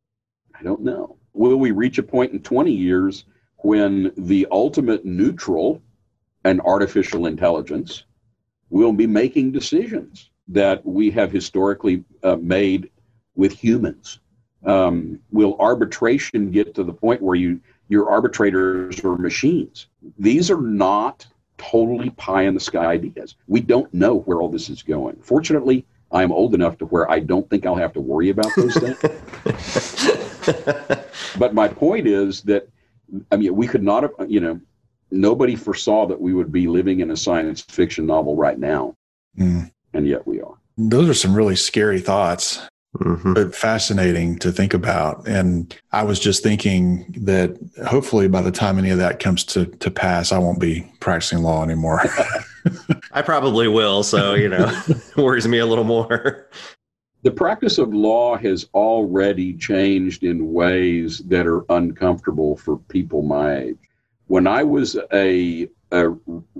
I don't know. Will we reach a point in twenty years when the ultimate neutral and artificial intelligence will be making decisions that we have historically uh, made with humans? Um, will arbitration get to the point where you your arbitrators are machines? These are not totally pie in the sky ideas. We don't know where all this is going. Fortunately, I'm old enough to where I don't think I'll have to worry about those things. But my point is that I mean, we could not have, you know, nobody foresaw that we would be living in a science fiction novel right now. Mm. And yet we are. Those are some really scary thoughts, mm-hmm. but fascinating to think about. And I was just thinking that hopefully by the time any of that comes to, to pass, I won't be practicing law anymore. I probably will. So, you know, worries me a little more. The practice of law has already changed in ways that are uncomfortable for people my age. When I was a, a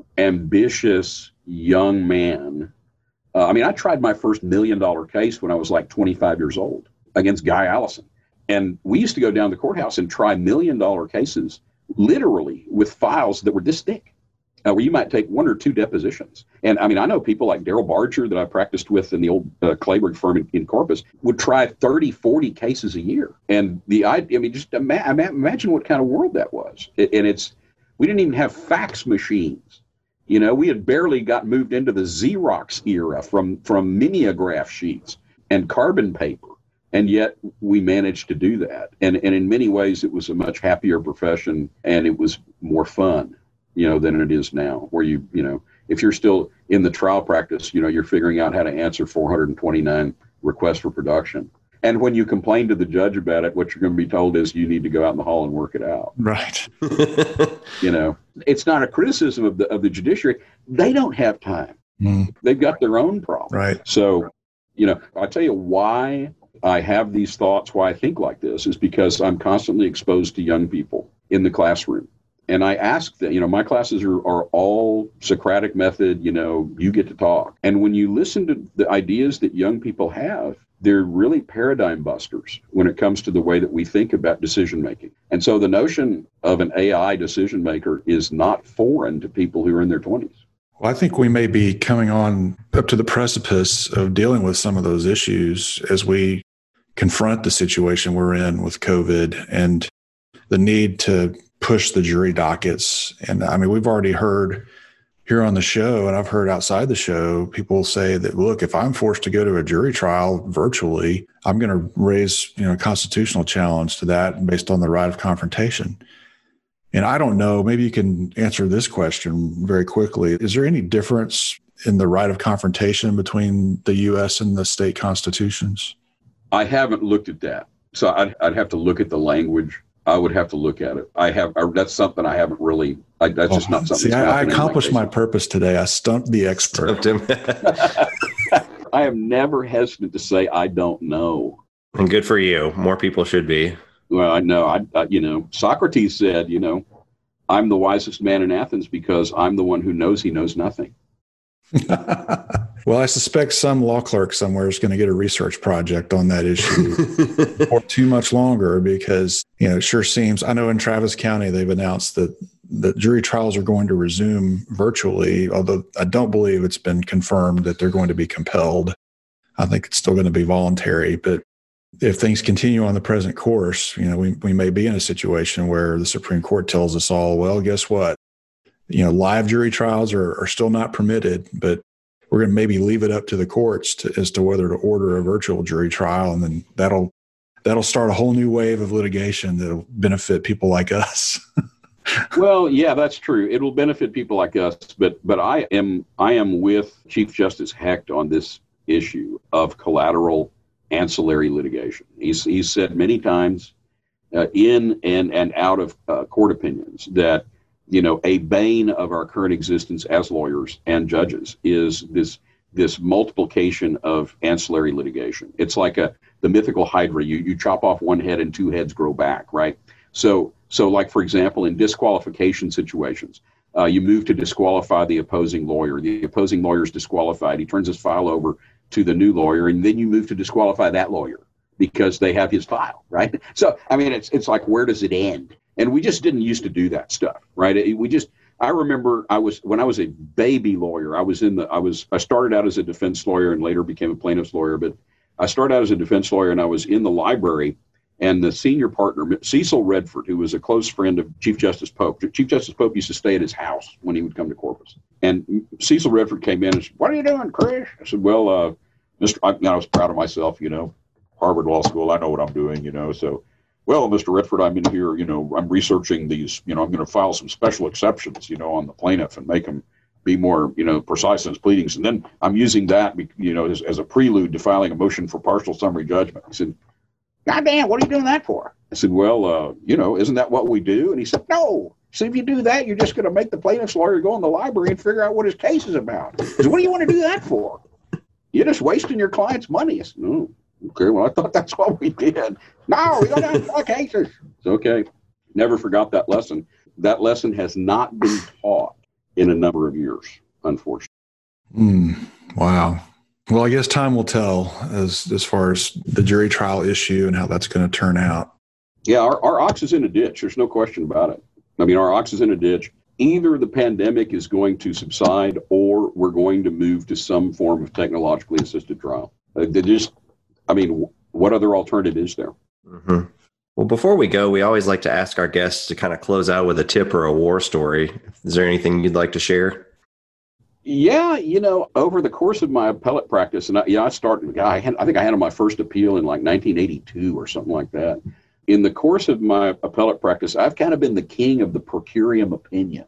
ambitious young man, uh, I mean, I tried my first million dollar case when I was like twenty-five years old against Guy Allison. And we used to go down to the courthouse and try million dollar cases, literally with files that were this thick, uh, where you might take one or two depositions. And I mean, I know people like Daryl Barger that I practiced with in the old uh, Clayburgh firm in, in Corpus would try thirty, forty cases a year. And the idea, I mean, just ima- imagine what kind of world that was. And it's, we didn't even have fax machines. You know, we had barely got moved into the Xerox era from, from mimeograph sheets and carbon paper. And yet we managed to do that. And, and in many ways, it was a much happier profession and it was more fun, you know, than it is now, where you, you know, if you're still in the trial practice, you know, you're figuring out how to answer four hundred twenty-nine requests for production. And when you complain to the judge about it, what you're going to be told is you need to go out in the hall and work it out. Right. You know, it's not a criticism of the of the judiciary. They don't have time. Mm. They've got their own problems. Right. So, you know, I'll tell you why I have these thoughts, why I think like this, is because I'm constantly exposed to young people in the classroom. And I ask them, you know, my classes are, are all Socratic method, you know, you get to talk. And when you listen to the ideas that young people have, they're really paradigm busters when it comes to the way that we think about decision making. And so the notion of an A I decision maker is not foreign to people who are in their twenties. Well, I think we may be coming on up to the precipice of dealing with some of those issues as we confront the situation we're in with COVID and the need to push the jury dockets. And I mean, we've already heard here on the show, and I've heard outside the show, people say that, look, if I'm forced to go to a jury trial virtually, I'm going to raise, you know, a constitutional challenge to that based on the right of confrontation. And I don't know, maybe you can answer this question very quickly. Is there any difference in the right of confrontation between the U S and the state constitutions? I haven't looked at that. So I'd, I'd have to look at the language. I would have to look at it. I have, I, that's something I haven't really, I, that's just not something. See, I, I accomplished my, my purpose today. I stumped the expert. Stumped him. I am never hesitant to say, I don't know. And good for you. More people should be. Well, I know, I, I, you know, Socrates said, you know, I'm the wisest man in Athens because I'm the one who knows he knows nothing. Well, I suspect some law clerk somewhere is going to get a research project on that issue for too much longer because, you know, it sure seems, I know in Travis County, they've announced that the jury trials are going to resume virtually, although I don't believe it's been confirmed that they're going to be compelled. I think it's still going to be voluntary, but if things continue on the present course, you know, we, we may be in a situation where the Supreme Court tells us all, well, guess what? You know, live jury trials are, are still not permitted, but we're going to maybe leave it up to the courts to, as to whether to order a virtual jury trial. And then that'll, that'll start a whole new wave of litigation that'll benefit people like us. Well, yeah, that's true. It'll benefit people like us, but, but I am, I am with Chief Justice Hecht on this issue of collateral ancillary litigation. He's, he's said many times uh, in and, and out of uh, court opinions that, you know, a bane of our current existence as lawyers and judges is this this multiplication of ancillary litigation. It's like a the mythical Hydra. You you chop off one head and two heads grow back, right? So so like for example, in disqualification situations, uh, you move to disqualify the opposing lawyer. The opposing lawyer is disqualified. He turns his file over to the new lawyer, and then you move to disqualify that lawyer because they have his file, right? So I mean, it's it's like, where does it end? And we just didn't used to do that stuff, right? We just, I remember I was, when I was a baby lawyer, I was in the, I was, I started out as a defense lawyer and later became a plaintiff's lawyer, but I started out as a defense lawyer and I was in the library and the senior partner, Cecil Redford, who was a close friend of Chief Justice Pope. Chief Justice Pope used to stay at his house when he would come to Corpus. And Cecil Redford came in and said, "What are you doing, Chris?" I said, "Well, uh, Mister I, I was proud of myself, you know, Harvard Law School. I know what I'm doing, you know, so Well, Mister Redford, I'm in here, you know, I'm researching these, you know, I'm going to file some special exceptions, you know, on the plaintiff and make him be more, you know, precise in his pleadings. And then I'm using that, you know, as, as a prelude to filing a motion for partial summary judgment. He said, God damn, what are you doing that for? I said, well, uh, you know, isn't that what we do? And he said, no. So if you do that, you're just going to make the plaintiff's lawyer go in the library and figure out what his case is about. I said, what do you want to do that for? You're just wasting your client's money. I said, oh, okay, well, I thought that's what we did. No, we don't have to cases. It's okay. Never forgot that lesson. That lesson has not been taught in a number of years, unfortunately. Mm, wow. Well, I guess time will tell as as far as the jury trial issue and how that's going to turn out. Yeah, our, our ox is in a ditch. There's no question about it. I mean, our ox is in a ditch. Either the pandemic is going to subside or we're going to move to some form of technologically assisted trial. Uh, they just, I mean, what other alternative is there? Mm-hmm. Well, before we go, we always like to ask our guests to kind of close out with a tip or a war story. Is there anything you'd like to share? Yeah, you know, over the course of my appellate practice, and I, yeah, I started, I, had, I think I handled my first appeal in like nineteen eighty-two or something like that. In the course of my appellate practice, I've kind of been the king of the per curiam opinion.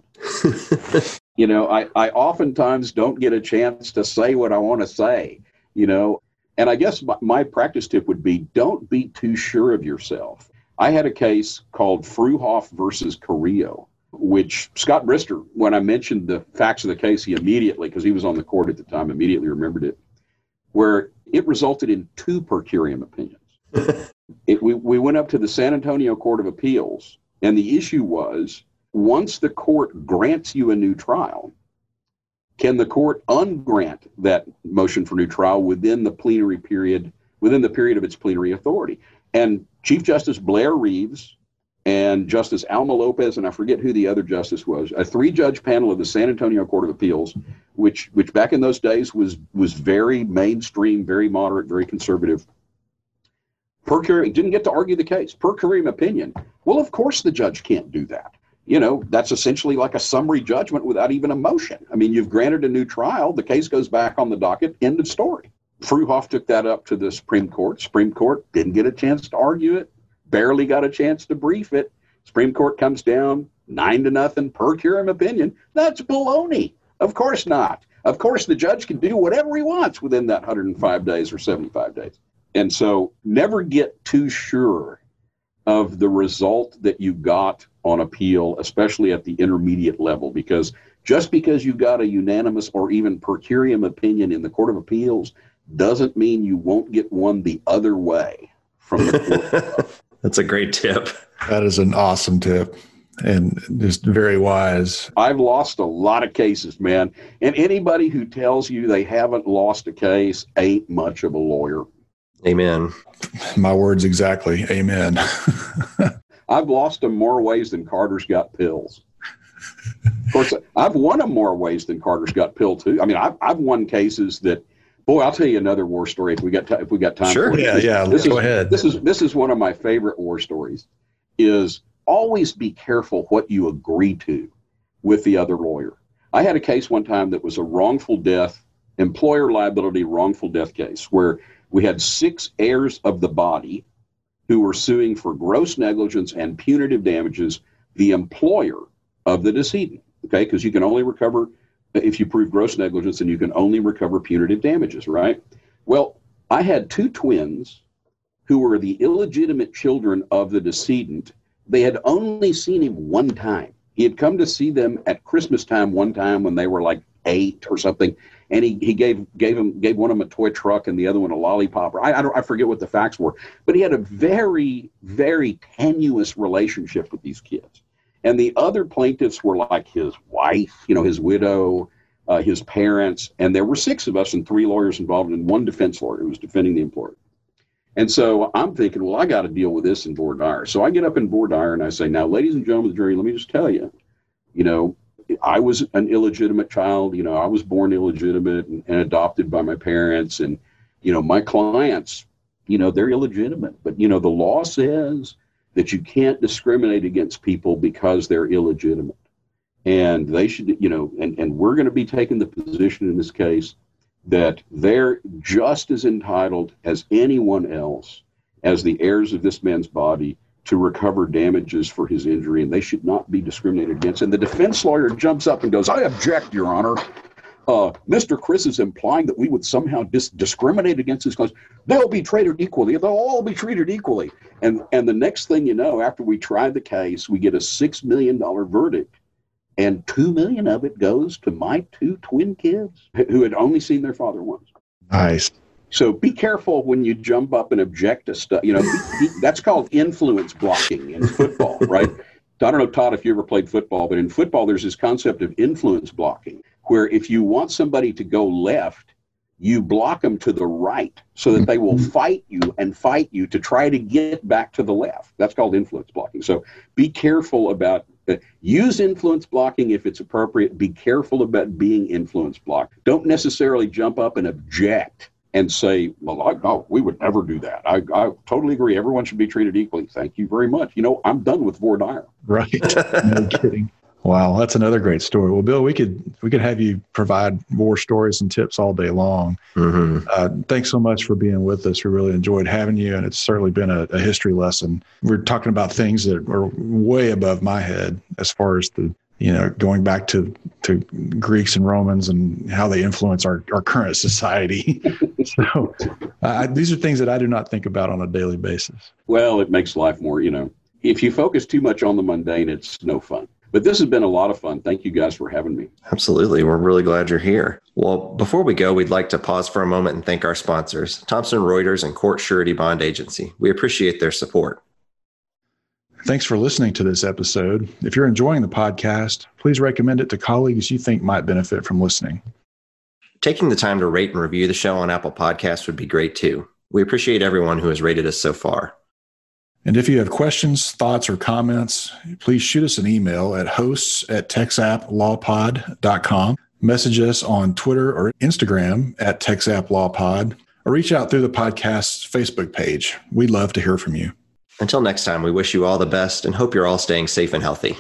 You know, I, I oftentimes don't get a chance to say what I want to say, you know, and I guess my, my practice tip would be don't be too sure of yourself. I had a case called Fruhoff versus Carrillo, which Scott Brister, when I mentioned the facts of the case, he immediately, because he was on the court at the time, immediately remembered it, where it resulted in two per curiam opinions. It, we, we went up to the San Antonio Court of Appeals, and the issue was, once the court grants you a new trial, can the court ungrant that motion for new trial within the plenary period, within the period of its plenary authority? And Chief Justice Blair Reeves and Justice Alma Lopez, and I forget who the other justice was, a three-judge panel of the San Antonio Court of Appeals, which which back in those days was was very mainstream, very moderate, very conservative. Per curiam, didn't get to argue the case. Per curiam opinion. Well, of course the judge can't do that. You know, that's essentially like a summary judgment without even a motion. I mean, you've granted a new trial. The case goes back on the docket. End of story. Fruhoff took that up to the Supreme Court. Supreme Court didn't get a chance to argue it. Barely got a chance to brief it. Supreme Court comes down nine to nothing. Per curiam opinion. That's baloney. Of course not. Of course, the judge can do whatever he wants within that one hundred five days or seventy-five days. And so never get too sure of the result that you got on appeal, especially at the intermediate level, because just because you got a unanimous or even per curiam opinion in the Court of Appeals doesn't mean you won't get one the other way from the court. That's a great tip. That is an awesome tip and just very wise. I've lost a lot of cases, man. And anybody who tells you they haven't lost a case ain't much of a lawyer. Amen. My words exactly. Amen. I've lost them more ways than Carter's got pills. Of course, I've won them more ways than Carter's got pill too. I mean, I've I've won cases that, boy, I'll tell you another war story if we got t- if we got time. Sure. For it. Yeah, This, yeah. this Go is, ahead. This is this is one of my favorite war stories. Is always be careful what you agree to with the other lawyer. I had a case one time that was a wrongful death, employer liability wrongful death case where we had six heirs of the body who were suing for gross negligence and punitive damages the employer of the decedent, okay? Because you can only recover, if you prove gross negligence, and you can only recover punitive damages, right? Well, I had two twins who were the illegitimate children of the decedent. They had only seen him one time. He had come to see them at Christmas time one time when they were like eight or something. And he, he gave gave him gave one of them a toy truck and the other one a lollipop. Or I I, don't, I forget what the facts were, but he had a very very tenuous relationship with these kids. And the other plaintiffs were like his wife, you know, his widow, uh, his parents, and there were six of us and three lawyers involved and one defense lawyer who was defending the employer. And so I'm thinking, well, I got to deal with this in voir dire. So I get up in voir dire and I say, now, ladies and gentlemen of the jury, let me just tell you, you know, I was an illegitimate child. You know, I was born illegitimate and, and adopted by my parents. And, you know, my clients, you know, they're illegitimate. But, you know, the law says that you can't discriminate against people because they're illegitimate. And they should, you know, and, and we're going to be taking the position in this case that they're just as entitled as anyone else as the heirs of this man's body to recover damages for his injury, and they should not be discriminated against. And the defense lawyer jumps up and goes, I object, Your Honor. Uh, Mister Chris is implying that we would somehow dis- discriminate against his claims. They'll be treated equally. They'll all be treated equally. And and the next thing you know, after we tried the case, we get a six million dollars verdict. And two million dollars of it goes to my two twin kids who had only seen their father once. Nice. So be careful when you jump up and object to stuff. You know, be, be, that's called influence blocking in football, right? I don't know, Todd, if you ever played football, but in football, there's this concept of influence blocking, where if you want somebody to go left, you block them to the right so that they will fight you and fight you to try to get back to the left. That's called influence blocking. So be careful about uh, use influence blocking if it's appropriate. Be careful about being influence blocked. Don't necessarily jump up and object and say, well, I, no, we would never do that. I, I totally agree. Everyone should be treated equally. Thank you very much. You know, I'm done with voir dire. Right. No kidding. Wow, that's another great story. Well, Bill, we could we could have you provide more stories and tips all day long. Mm-hmm. Uh, thanks so much for being with us. We really enjoyed having you, and it's certainly been a, a history lesson. We're talking about things that are way above my head as far as the, you know, going back to, to Greeks and Romans and how they influence our, our current society. So uh, these are things that I do not think about on a daily basis. Well, it makes life more, you know, if you focus too much on the mundane, it's no fun. But this has been a lot of fun. Thank you guys for having me. Absolutely. We're really glad you're here. Well, before we go, we'd like to pause for a moment and thank our sponsors, Thomson Reuters and Court Surety Bond Agency. We appreciate their support. Thanks for listening to this episode. If you're enjoying the podcast, please recommend it to colleagues you think might benefit from listening. Taking the time to rate and review the show on Apple Podcasts would be great too. We appreciate everyone who has rated us so far. And if you have questions, thoughts, or comments, please shoot us an email at hosts at texaplawpod dot com. Message us on Twitter or Instagram at texaplawpod, or reach out through the podcast's Facebook page. We'd love to hear from you. Until next time, we wish you all the best and hope you're all staying safe and healthy.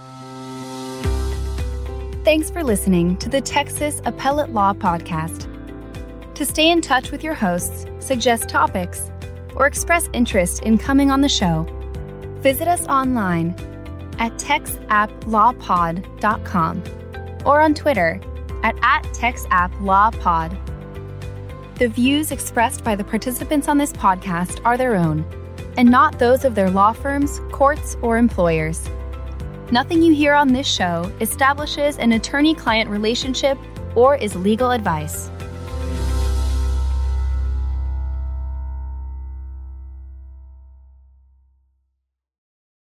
Thanks for listening to the Texas Appellate Law Podcast. To stay in touch with your hosts, suggest topics, or express interest in coming on the show, visit us online at texaplawpod dot com or on Twitter at, at texaplawpod. The views expressed by the participants on this podcast are their own, and not those of their law firms, courts, or employers. Nothing you hear on this show establishes an attorney-client relationship or is legal advice.